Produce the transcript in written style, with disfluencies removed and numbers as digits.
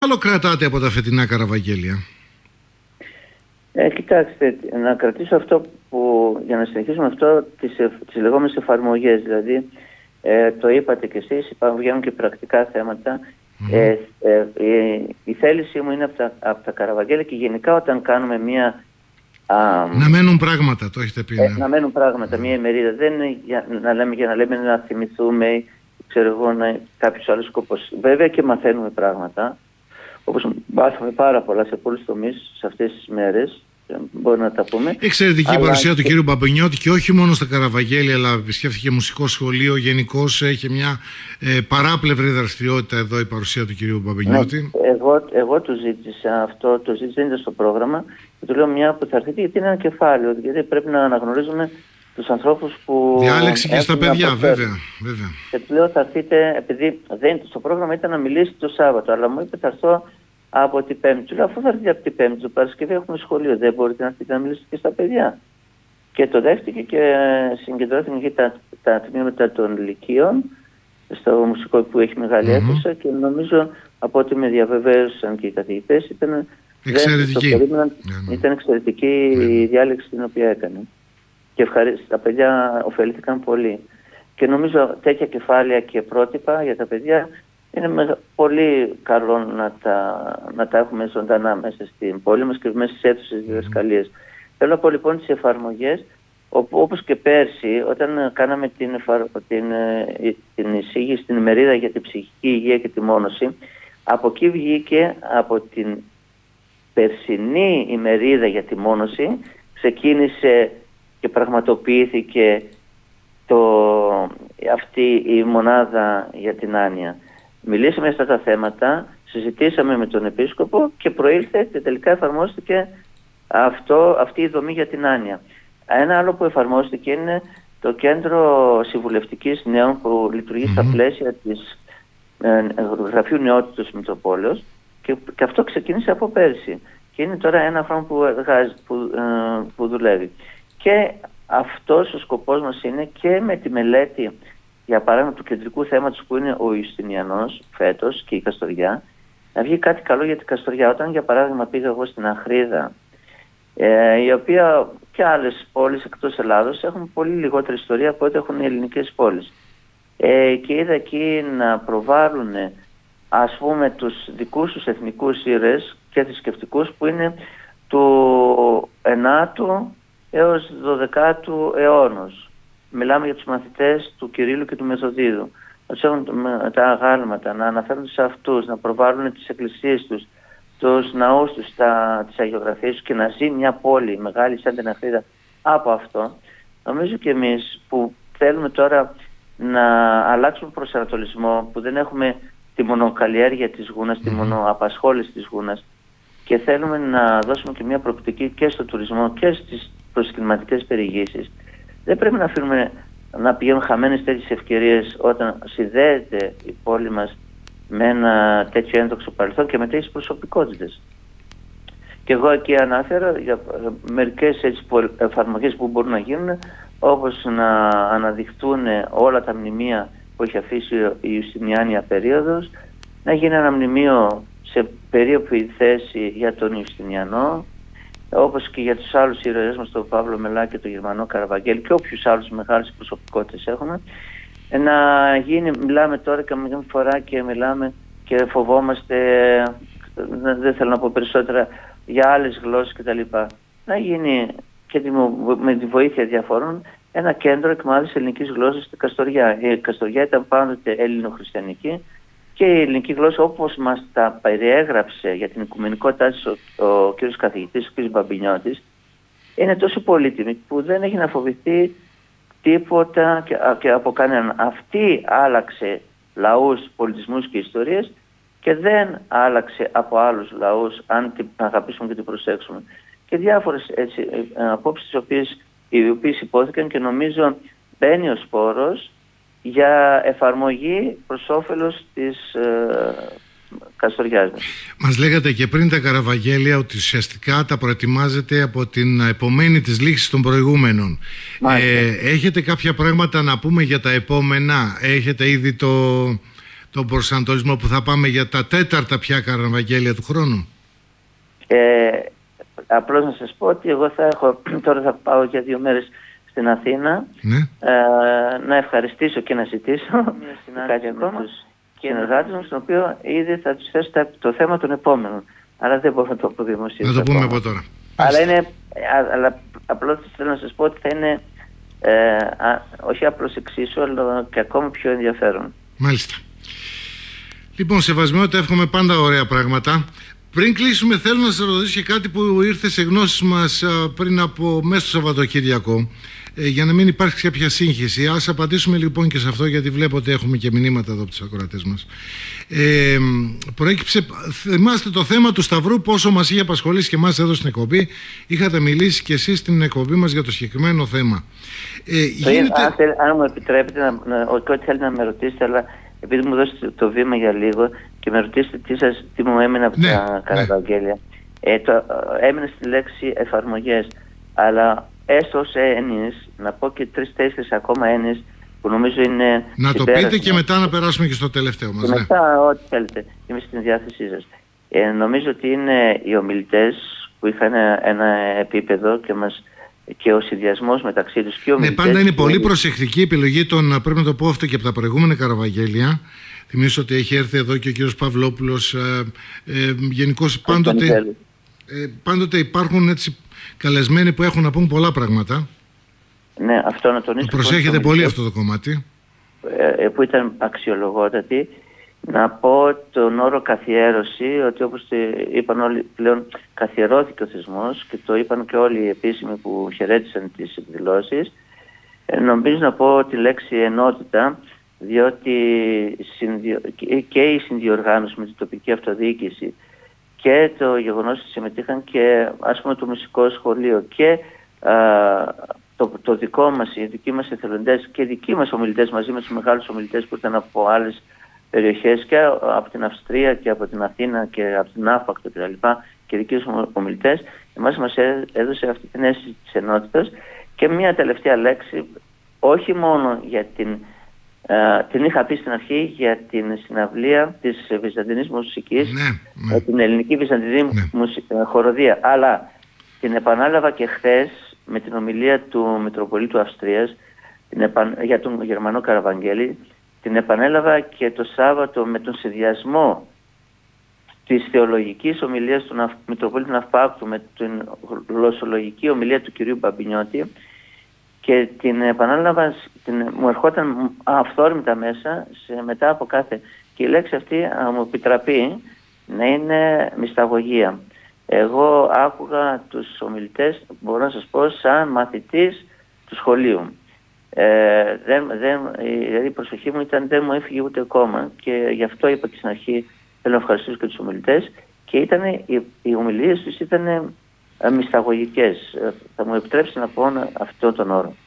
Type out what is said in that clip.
Άλλο κρατάτε από τα φετινά Καραβαγγέλια? Κοιτάξτε, να κρατήσω αυτό που, για να συνεχίσουμε αυτό, τις λεγόμενες εφαρμογές. Δηλαδή, το είπατε κι εσείς, βγαίνουν και πρακτικά θέματα. Η θέλησή μου είναι από τα Καραβαγγέλια και γενικά όταν κάνουμε μια... να μένουν πράγματα, το έχετε πει. Να μένουν πράγματα, μια ημερίδα. Δεν είναι για να λέμε να θυμηθούμε, ξέρω εγώ, κάποιος άλλος σκοπός. Βέβαια και μαθαίνουμε πράγματα, όπως μάθαμε πάρα πολλά σε πολλούς τομείς σε αυτές τις μέρες. Μπορούμε να τα πούμε. Εξαιρετική παρουσία του κυρίου Μπαμπινιώτη και όχι μόνο στα Καραβαγγέλια, αλλά επισκέφθηκε μουσικό σχολείο. Γενικώς έχει μια παράπλευρη δραστηριότητα εδώ η παρουσία του κυρίου Μπαμπινιώτη. Ναι, εγώ του ζήτησα αυτό, το ζήτησα στο πρόγραμμα και του λέω μια που θα έρθετε, γιατί είναι ένα κεφάλαιο. Γιατί πρέπει να αναγνωρίζουμε τους ανθρώπους που. Διάλεξη και στα παιδιά, βέβαια. Και του λέω θα έρθετε, επειδή στο πρόγραμμα ήταν να μιλήσει το Σάββατο, αλλά μου είπε θα έρθω από την Πέμπτη. Του λέω αφού θα έρθει από την Πέμπτη, το Παρασκευή έχουμε σχολείο, δεν μπορείτε να έρθετε να μιλήσετε και στα παιδιά? Και το δέχτηκε και συγκεντρώθηκε και τα τμήματα των ηλικίων στο μουσικό που έχει μεγάλη αίθουσα και νομίζω από ό,τι με διαβεβαίωσαν και οι καθηγητές ήταν εξαιρετική. Ήταν εξαιρετική η διάλεξη την οποία έκανε. Και τα παιδιά ωφελήθηκαν πολύ. Και νομίζω τέτοια κεφάλαια και πρότυπα για τα παιδιά είναι πολύ καλό να τα έχουμε ζωντανά μέσα στην πόλη μας και μέσα στις αίθουσες διδασκαλίες. Θέλω να πω λοιπόν τις εφαρμογές, όπως και πέρσι, όταν κάναμε την εισήγηση στην ημερίδα για την ψυχική υγεία και τη μόνωση, από εκεί βγήκε από την περσινή ημερίδα για τη μόνωση, ξεκίνησε και πραγματοποιήθηκε αυτή η μονάδα για την άνοια. Μιλήσαμε για αυτά τα θέματα, συζητήσαμε με τον Επίσκοπο και προήλθε και τελικά εφαρμόστηκε αυτή η δομή για την άνοια. Ένα άλλο που εφαρμόστηκε είναι το Κέντρο Συμβουλευτικής Νέων που λειτουργεί στα πλαίσια της Γραφείου Νεότητος Μητροπόλεως και αυτό ξεκίνησε από πέρσι και είναι τώρα ένα χρόνο που δουλεύει. Και αυτός ο σκοπός μας είναι και με τη μελέτη, για παράδειγμα, του κεντρικού θέματος που είναι ο Ιουστινιανός φέτος και η Καστοριά, να βγει κάτι καλό για την Καστοριά. Όταν, για παράδειγμα, πήγα εγώ στην Αχρίδα, η οποία και άλλες πόλεις εκτός Ελλάδος έχουν πολύ λιγότερη ιστορία από ό,τι έχουν οι ελληνικές πόλεις. Και είδα εκεί να προβάλλουν, ας πούμε, τους δικούς τους εθνικούς ήρωες και θρησκευτικούς που είναι του 9ου έως 12ου αιώνος. Μιλάμε για τους μαθητές του Κυρίλλου και του Μεθοδίδου. Να τους έχουν τα αγάλματα, να αναφέρουν σε αυτούς, να προβάλλουν τις εκκλησίες τους, τους ναούς τους, τις αγιογραφίες τους και να ζει μια πόλη μεγάλη σαν την Αχρίδα από αυτό. Νομίζω και εμείς που θέλουμε τώρα να αλλάξουμε προσανατολισμό, που δεν έχουμε τη μονοκαλλιέργεια της γούνας, τη μονοαπασχόληση της γούνας και θέλουμε να δώσουμε και μια προοπτική και στο τουρισμό και στις προσκυνηματικές περιηγήσεις. Δεν πρέπει να αφήνουμε να πηγαίνουν χαμένες τέτοιες ευκαιρίες όταν συνδέεται η πόλη μας με ένα τέτοιο έντοξο παρελθόν και με τέτοιες προσωπικότητες. Και εγώ εκεί ανάφερα για μερικές εφαρμογές που μπορούν να γίνουν, όπως να αναδειχτούν όλα τα μνημεία που έχει αφήσει η Ιουστινιάνια περίοδος, να γίνει ένα μνημείο σε περίοπη θέση για τον Ιουστινιανό, όπως και για τους άλλους ήρωές μας, τον Παύλο Μελά και τον Γερμανό Καραβαγγέλη και όποιους άλλους μεγάλες προσωπικότητες έχουμε, να γίνει, μιλάμε τώρα και μια φορά και μιλάμε και φοβόμαστε, δεν θέλω να πω περισσότερα, για άλλες γλώσσες κτλ. Να γίνει και με τη βοήθεια διαφόρων ένα κέντρο εκμάθησης ελληνικής γλώσσας στην Καστοριά. Η Καστοριά ήταν πάντοτε ελληνοχριστιανική και η ελληνική γλώσσα, όπως μας τα περιέγραψε για την οικουμενικότητά της ο κ. καθηγητής, ο κ. Μπαμπινιώτης, είναι τόσο πολύτιμη που δεν έχει να φοβηθεί τίποτα και από κανέναν. Αυτή άλλαξε λαούς, πολιτισμούς και ιστορίες και δεν άλλαξε από άλλους λαούς αν την αγαπήσουμε και την προσέξουμε. Και διάφορες απόψεις οι οποίες υπόθηκαν και νομίζω μπαίνει ο σπόρος για εφαρμογή προς όφελος της Καστοριάς μας. Μας λέγατε και πριν τα Καραβαγγέλια ότι ουσιαστικά τα προετοιμάζετε από την επομένη της λήξης των προηγούμενων. Έχετε κάποια πράγματα να πούμε για τα επόμενα? Έχετε ήδη τον προσανατολισμό που θα πάμε για τα τέταρτα πια καρναβαγγέλια του χρόνου? Απλώς να σας πω ότι εγώ τώρα θα πάω για 2 μέρες στην Αθήνα, Ναι. να ευχαριστήσω και να ζητήσω μια συνάντηση με τους συνεργάτες μου, στον οποίο ήδη θα τους θέσω το θέμα των επόμενων. Αλλά δεν μπορώ να το αποδημοσιεύσω. Να το πούμε από τώρα. Αλλά απλώς θέλω να σας πω ότι θα είναι όχι απλώς εξίσου, αλλά και ακόμα πιο ενδιαφέρον. Μάλιστα. Λοιπόν, σεβασμιότητα, εύχομαι πάντα ωραία πράγματα. Πριν κλείσουμε, θέλω να σας ρωτήσω και κάτι που ήρθε σε γνώσεις μας πριν από μέσα στο Σαββατοκύριακο, για να μην υπάρξει κάποια σύγχυση. Ας απαντήσουμε λοιπόν και σε αυτό, γιατί βλέπω ότι έχουμε και μηνύματα εδώ από τους ακροατές μας. Προέκυψε, θυμάστε το θέμα του Σταυρού, πόσο μας είχε απασχολήσει και εμάς εδώ στην εκπομπή. Είχατε μιλήσει και εσείς στην εκπομπή μας για το συγκεκριμένο θέμα. Αν μου επιτρέπετε, ό,τι θέλετε να με ρωτήσετε, αλλά επειδή μου δώσετε το βήμα για λίγο και με ρωτήσετε τι μου έμεινε από τα καρναβαγγέλια, έμεινε στη λέξη εφαρμογές, αλλά έστω ως έννοιες, να πω και 3-4 ακόμα έννοιες που νομίζω είναι... Να το πείτε και μετά να περάσουμε και στο τελευταίο μας. Και μετά ό,τι θέλετε, είμαι στην διάθεσή σας. Νομίζω ότι είναι οι ομιλητές που είχαν ένα επίπεδο και ο συνδυασμός μεταξύ τους και οι ομιλητές... Ναι, πάντα είναι πολύ προσεκτική η επιλογή των, πρέπει να το πω αυτό και από τα προηγούμενα καρναβαγγέλια. Θυμίζω ότι έχει έρθει εδώ και ο κύριος Παυλόπουλος. Γενικώς πάντοτε υπάρχουν έτσι καλεσμένοι που έχουν να πούν πολλά πράγματα. Ναι, αυτό να τονίσω. Προσέχετε πολύ αυτό το κομμάτι. Που ήταν αξιολογότατη. Να πω τον όρο καθιέρωση, ότι όπως είπαν όλοι πλέον καθιερώθηκε ο θεσμός και το είπαν και όλοι οι επίσημοι που χαιρέτησαν τις εκδηλώσεις. Νομίζω να πω τη λέξη ενότητα, διότι και η συνδιοργάνωση με την τοπική αυτοδιοίκηση και το γεγονός ότι συμμετείχαν και ας πούμε το μουσικό σχολείο και το δικό μας, οι δικοί μας εθελοντές και οι δικοί μας ομιλητές μαζί με τους μεγάλους ομιλητές που ήταν από άλλες περιοχές και από την Αυστρία και από την Αθήνα και από την Άφακτο και τα λοιπά και δικοί μας ομιλητές, εμάς μας έδωσε αυτή την αίσθηση της ενότητας. Και μια τελευταία λέξη, όχι μόνο για την είχα πει στην αρχή για την συναυλία της Βυζαντινής μουσικής, την ελληνική Βυζαντινή χοροδία, αλλά την επανάλαβα και χθες με την ομιλία του Μητροπολίτου Αυστρίας για τον Γερμανό Καραβαγγέλη, την επανέλαβα και το Σάββατο με τον συνδυασμό της θεολογικής ομιλίας του Μητροπολίτου Ναυπάκτου με την γλωσσολογική ομιλία του κυρίου Μπαμπινιώτη και την επανάλαβα, μου ερχόταν αυθόρμητα μέσα μετά από κάθε, και η λέξη αυτή μου επιτραπεί να είναι μυσταγωγία. Εγώ άκουγα τους ομιλητές, μπορώ να σας πω, σαν μαθητής του σχολείου. Δηλαδή η προσοχή μου δεν μου έφυγε ούτε κόμμα και γι' αυτό είπα και στην αρχή θέλω να ευχαριστήσω και τους ομιλητές και οι ομιλίες τους ήταν μυσταγωγικές. Θα μου επιτρέψετε να πω αυτόν τον όρο.